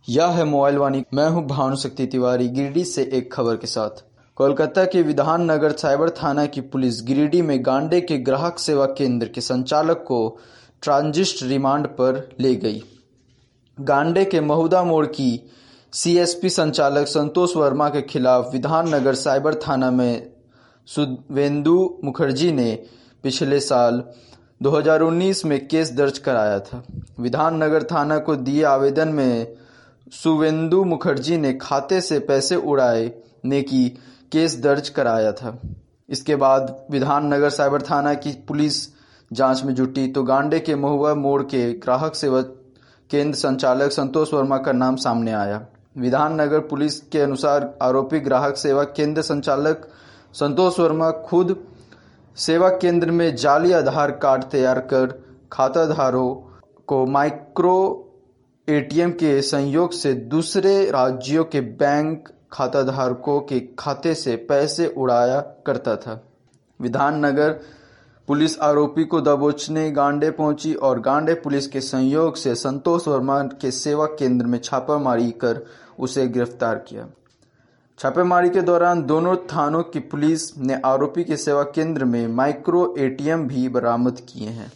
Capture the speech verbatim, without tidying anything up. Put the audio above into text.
यह है मोबाइल वाणी। मैं हूं भानुशक्ति तिवारी, गिरिडीह से एक खबर के साथ। कोलकाता के विधान नगर साइबर थाना की पुलिस गिरिडीह में गांडे के ग्राहक सेवा केंद्र के संचालक को ट्रांजिट रिमांड पर ले गई। गांडे के महुदा मोड़ की सीएसपी संचालक संतोष वर्मा के खिलाफ विधान नगर साइबर थाना में शुभेंदु मुखर्जी ने पिछले साल दो हज़ार उन्नीस में केस दर्ज कराया था। विधान नगर थाना को दिए आवेदन में शुभेंदु मुखर्जी ने खाते से पैसे उड़ाने की केस दर्ज कराया था। इसके बाद विधान नगर साइबर थाना की पुलिस जांच में जुटी तो गांडे के महुआ मोड़ के ग्राहक सेवा केंद्र संचालक संतोष वर्मा का नाम सामने आया। विधान नगर पुलिस के अनुसार आरोपी ग्राहक सेवा केंद्र संचालक संतोष वर्मा खुद सेवा केंद्र में जाली आधार कार्ड तैयार कर खाताधारकों को माइक्रो एटीएम के संयोग से दूसरे राज्यों के बैंक खाताधारकों के खाते से पैसे उड़ाया करता था। विधान नगर पुलिस आरोपी को दबोचने गांडे पहुंची और गांडे पुलिस के संयोग से संतोष वर्मा के सेवा केंद्र में छापामारी कर उसे गिरफ्तार किया। छापेमारी के दौरान दोनों थानों की पुलिस ने आरोपी के सेवा केंद्र में माइक्रो एटीएम भी बरामद किए हैं।